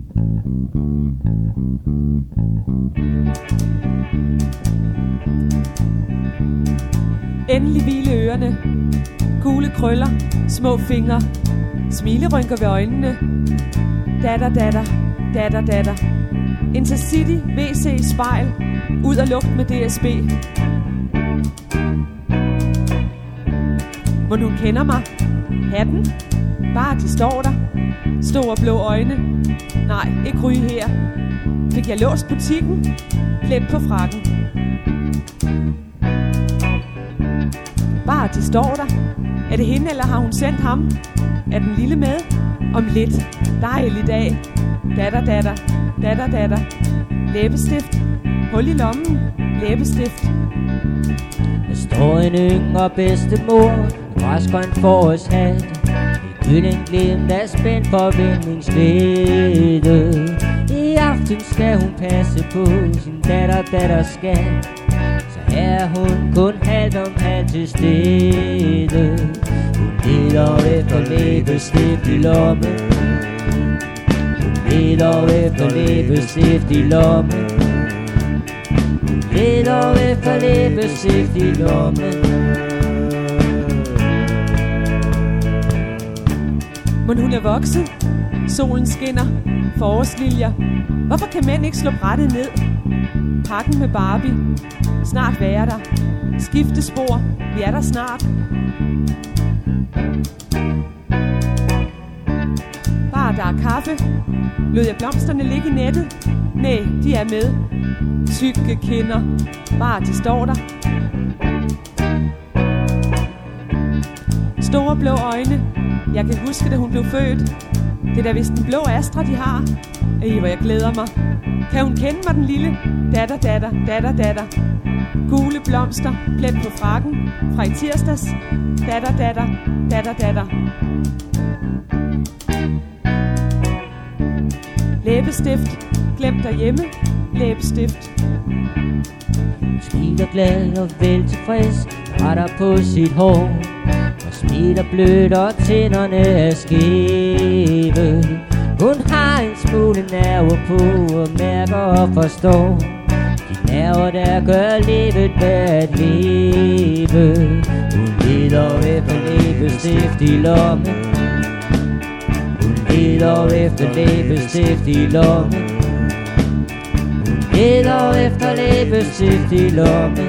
Endelig hvile ørerne, gule krøller, små fingre, smilerynker ved øjnene. Datter, datter, datter, datter. Intercity, WC, spejl, ud og lugt med DSB. Mon hun kender mig? Hatten? Bare de står der. Store blå øjne. Nej, ikke ryge her. Fik jeg låst butikken? Plet på frakken. Bare de står der. Er det hende, eller har hun sendt ham? Er den lille med? Om lidt. Dejlig dag. Datter, datter, datter, datter. Læbestift. Hul i lommen. Læbestift. Der står en yngre bedstemor, græsgrøn forårshat, et gylden glimt af spændt forventningsglæde. I aften skal hun passe på sin datters skat, så er hun kun halvt om halvt til stede. Hun leder efter læbestift i lommen. Hun leder efter læbestift i lommen. Leder efter læbestift i lommen. Mon hun er vokset? Solen skinner. Forårsliljer. Hvorfor kan mænd ikke slå brættet ned? Pakken med Barbie. Snart være der. Skiftespor. Vi er der snart. Bare der er kaffe. Lod jeg blomsterne ligge i nettet? Næh, de er med. Tykke kinder. Bare de står der. Store blå øjne. Jeg kan huske, da hun blev født. Det er da vist den blå Astra, de har. Hvor jeg glæder mig. Kan hun kende mig, den lille? Datter, datter, datter, datter. Gule blomster, plet på frakken. Fra i tirsdags. Datter, datter, datter, datter. Læbestift. Glem derhjemme. Læbestift. Smiler glad og vel tilfreds, retter på sit hår, og smiler blødt og tænderne er skæve. Hun har en smule nerver på og mærker og forstår de nerver, der gør livet værd at leve. Hun leder efter læbestift i lommen. Hun leder efter læbestift i lommen. Hun leder efter læbestift i lommen.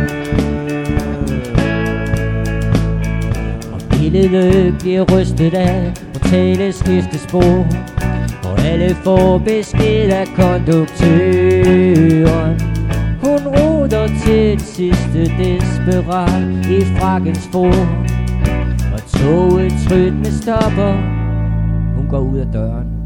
Og billedet bliver rystet af brutale skiftespor, og alle får besked af konduktøren. Hun ruder til sidste desperat i frakkens for, og toget tryt med stopper. Hun går ud af døren.